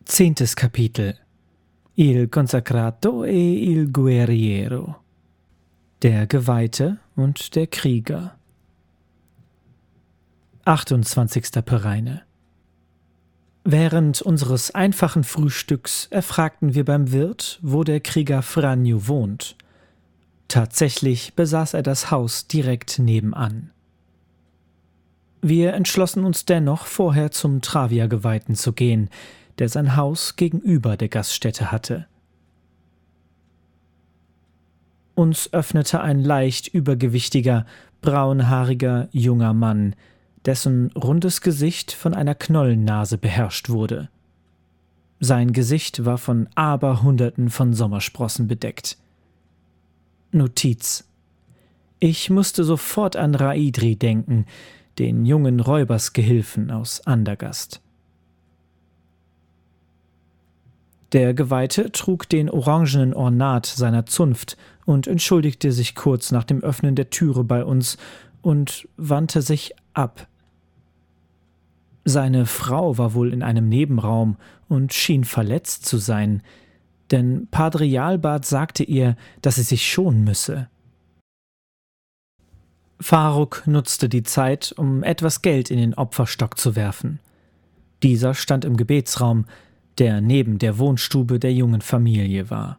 10. Kapitel. Il consacrato e il guerriero. Der Geweihte und der Krieger. 28. Pereine. Während unseres einfachen Frühstücks erfragten wir beim Wirt, wo der Krieger Franjo wohnt. Tatsächlich besaß er das Haus direkt nebenan. Wir entschlossen uns dennoch, vorher zum Travia-Geweihten zu gehen, der sein Haus gegenüber der Gaststätte hatte. Uns öffnete ein leicht übergewichtiger, braunhaariger junger Mann, dessen rundes Gesicht von einer Knollennase beherrscht wurde. Sein Gesicht war von Aberhunderten von Sommersprossen bedeckt. Notiz: Ich musste sofort an Raidri denken, den jungen Räubersgehilfen aus Andergast. Der Geweihte trug den orangenen Ornat seiner Zunft und entschuldigte sich kurz nach dem Öffnen der Türe bei uns und wandte sich ab. Seine Frau war wohl in einem Nebenraum und schien verletzt zu sein, denn Padre Jalbart sagte ihr, dass sie sich schonen müsse. Faruk nutzte die Zeit, um etwas Geld in den Opferstock zu werfen. Dieser stand im Gebetsraum, der neben der Wohnstube der jungen Familie war.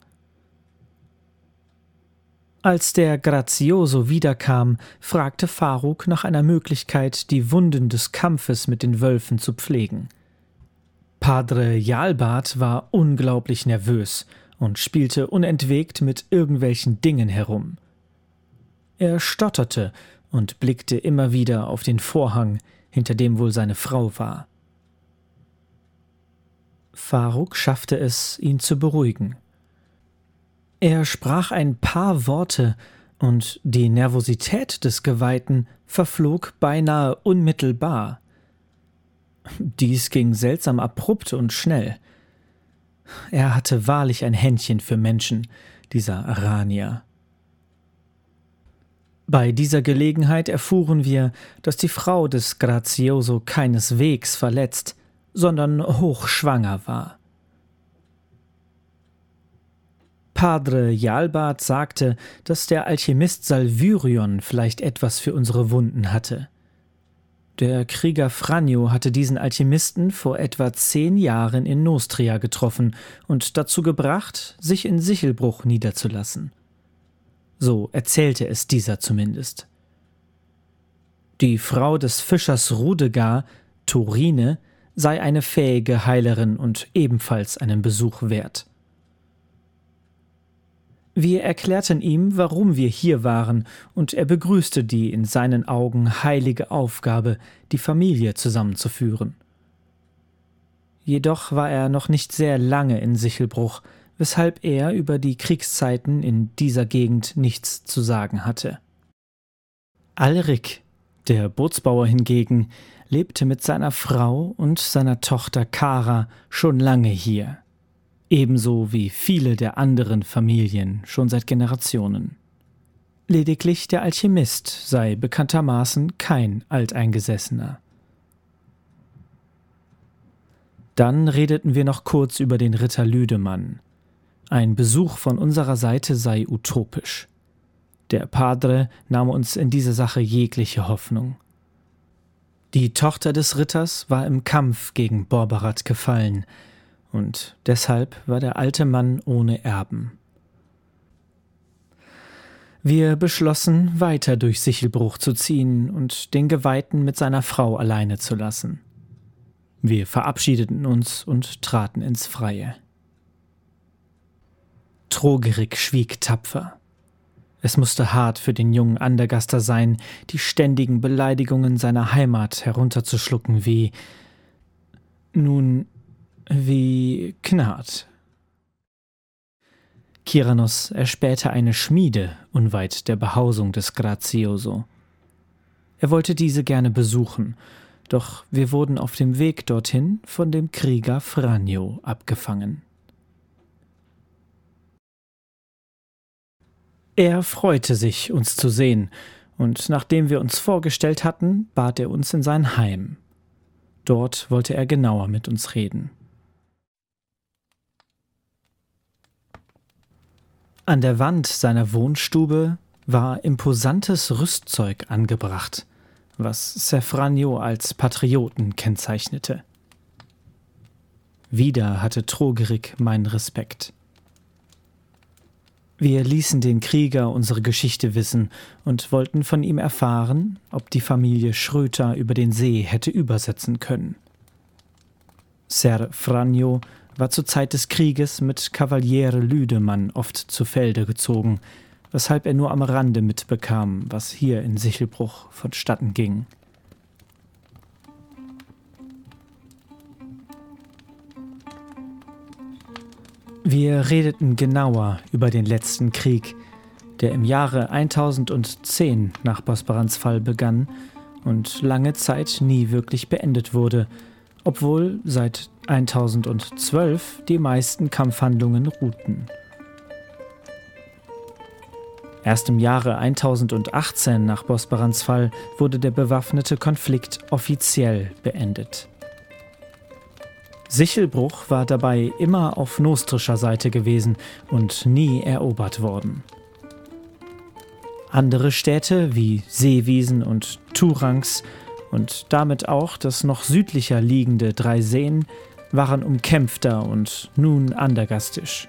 Als der Grazioso wiederkam, fragte Faruk nach einer Möglichkeit, die Wunden des Kampfes mit den Wölfen zu pflegen. Padre Jalbart war unglaublich nervös und spielte unentwegt mit irgendwelchen Dingen herum. Er stotterte und blickte immer wieder auf den Vorhang, hinter dem wohl seine Frau war. Faruk schaffte es, ihn zu beruhigen. Er sprach ein paar Worte, und die Nervosität des Geweihten verflog beinahe unmittelbar. Dies ging seltsam abrupt und schnell. Er hatte wahrlich ein Händchen für Menschen, dieser Aranier. Bei dieser Gelegenheit erfuhren wir, dass die Frau des Grazioso keineswegs verletzt, sondern hochschwanger war. Padre Jalbart sagte, dass der Alchemist Salvyrion vielleicht etwas für unsere Wunden hatte. Der Krieger Franjo hatte diesen Alchemisten vor etwa 10 Jahren in Nostria getroffen und dazu gebracht, sich in Sichelbruch niederzulassen. So erzählte es dieser zumindest. Die Frau des Fischers Rudegar, Torine, sei eine fähige Heilerin und ebenfalls einen Besuch wert. Wir erklärten ihm, warum wir hier waren, und er begrüßte die in seinen Augen heilige Aufgabe, die Familie zusammenzuführen. Jedoch war er noch nicht sehr lange in Sichelbruch, weshalb er über die Kriegszeiten in dieser Gegend nichts zu sagen hatte. Alrik, der Bootsbauer hingegen, lebte mit seiner Frau und seiner Tochter Kara schon lange hier. Ebenso wie viele der anderen Familien schon seit Generationen. Lediglich der Alchemist sei bekanntermaßen kein Alteingesessener. Dann redeten wir noch kurz über den Ritter Lüdemann. Ein Besuch von unserer Seite sei utopisch. Der Padre nahm uns in dieser Sache jegliche Hoffnung. Die Tochter des Ritters war im Kampf gegen Borbarat gefallen, und deshalb war der alte Mann ohne Erben. Wir beschlossen, weiter durch Sichelbruch zu ziehen und den Geweihten mit seiner Frau alleine zu lassen. Wir verabschiedeten uns und traten ins Freie. Trogerik schwieg tapfer. Es musste hart für den jungen Andergaster sein, die ständigen Beleidigungen seiner Heimat herunterzuschlucken wie Gnad. Kiranos erspähte eine Schmiede unweit der Behausung des Grazioso. Er wollte diese gerne besuchen, doch wir wurden auf dem Weg dorthin von dem Krieger Franjo abgefangen. Er freute sich, uns zu sehen, und nachdem wir uns vorgestellt hatten, bat er uns in sein Heim. Dort wollte er genauer mit uns reden. An der Wand seiner Wohnstube war imposantes Rüstzeug angebracht, was Safranio als Patrioten kennzeichnete. Wieder hatte Trogerik meinen Respekt. Wir ließen den Krieger unsere Geschichte wissen und wollten von ihm erfahren, ob die Familie Schröter über den See hätte übersetzen können. Ser Franjo war zur Zeit des Krieges mit Kavaliere Lüdemann oft zu Felde gezogen, weshalb er nur am Rande mitbekam, was hier in Sichelbruch vonstatten ging. Wir redeten genauer über den letzten Krieg, der im Jahre 1010 nach Bosporans Fall begann und lange Zeit nie wirklich beendet wurde, obwohl seit 1012 die meisten Kampfhandlungen ruhten. Erst im Jahre 1018 nach Bosporans Fall wurde der bewaffnete Konflikt offiziell beendet. Sichelbruch war dabei immer auf nostrischer Seite gewesen und nie erobert worden. Andere Städte wie Seewiesen und Turanx und damit auch das noch südlicher liegende Dreiseen waren umkämpfter und nun andergastisch.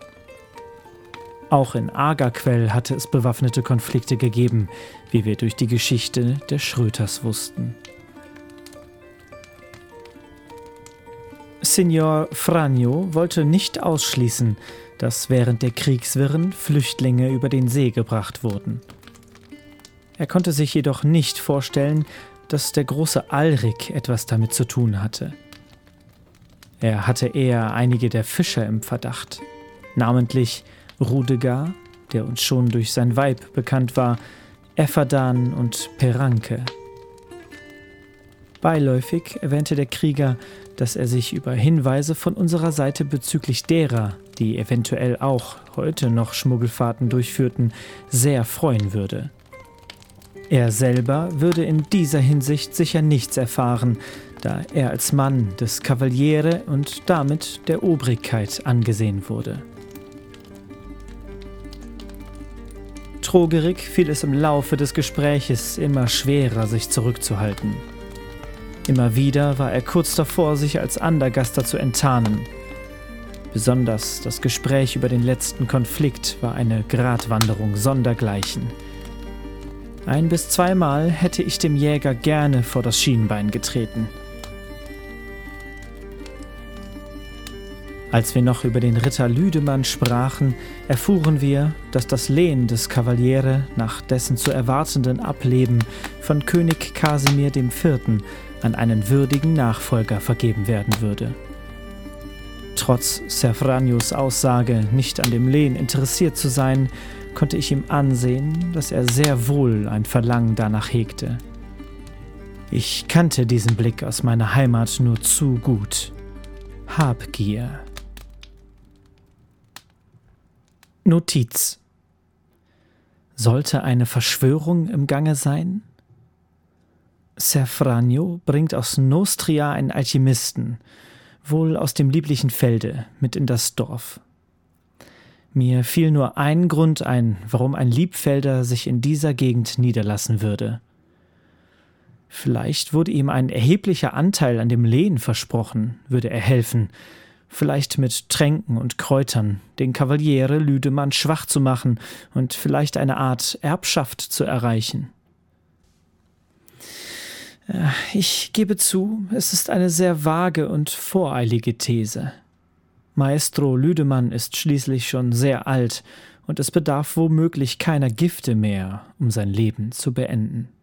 Auch in Agerquell hatte es bewaffnete Konflikte gegeben, wie wir durch die Geschichte der Schröters wussten. Signor Franjo wollte nicht ausschließen, dass während der Kriegswirren Flüchtlinge über den See gebracht wurden. Er konnte sich jedoch nicht vorstellen, dass der große Alrik etwas damit zu tun hatte. Er hatte eher einige der Fischer im Verdacht, namentlich Rudegar, der uns schon durch sein Weib bekannt war, Efferdan und Peranke. Beiläufig erwähnte der Krieger, dass er sich über Hinweise von unserer Seite bezüglich derer, die eventuell auch heute noch Schmuggelfahrten durchführten, sehr freuen würde. Er selber würde in dieser Hinsicht sicher nichts erfahren, da er als Mann des Kavaliere und damit der Obrigkeit angesehen wurde. Trogerik fiel es im Laufe des Gespräches immer schwerer, sich zurückzuhalten. Immer wieder war er kurz davor, sich als Andergaster zu enttarnen. Besonders das Gespräch über den letzten Konflikt war eine Gratwanderung sondergleichen. 1- bis 2-mal hätte ich dem Jäger gerne vor das Schienbein getreten. Als wir noch über den Ritter Lüdemann sprachen, erfuhren wir, dass das Lehen des Kavaliere nach dessen zu erwartenden Ableben von König Kasimir IV. An einen würdigen Nachfolger vergeben werden würde. Trotz Safranios Aussage, nicht an dem Lehen interessiert zu sein, konnte ich ihm ansehen, dass er sehr wohl ein Verlangen danach hegte. Ich kannte diesen Blick aus meiner Heimat nur zu gut. Habgier. Notiz: Sollte eine Verschwörung im Gange sein? Safranio bringt aus Nostria einen Alchemisten, wohl aus dem lieblichen Felde, mit in das Dorf. Mir fiel nur ein Grund ein, warum ein Liebfelder sich in dieser Gegend niederlassen würde. Vielleicht wurde ihm ein erheblicher Anteil an dem Lehen versprochen, würde er helfen, vielleicht mit Tränken und Kräutern, den Kavaliere Lüdemann schwach zu machen und vielleicht eine Art Erbschaft zu erreichen. Ich gebe zu, es ist eine sehr vage und voreilige These. Maestro Lüdemann ist schließlich schon sehr alt und es bedarf womöglich keiner Gifte mehr, um sein Leben zu beenden.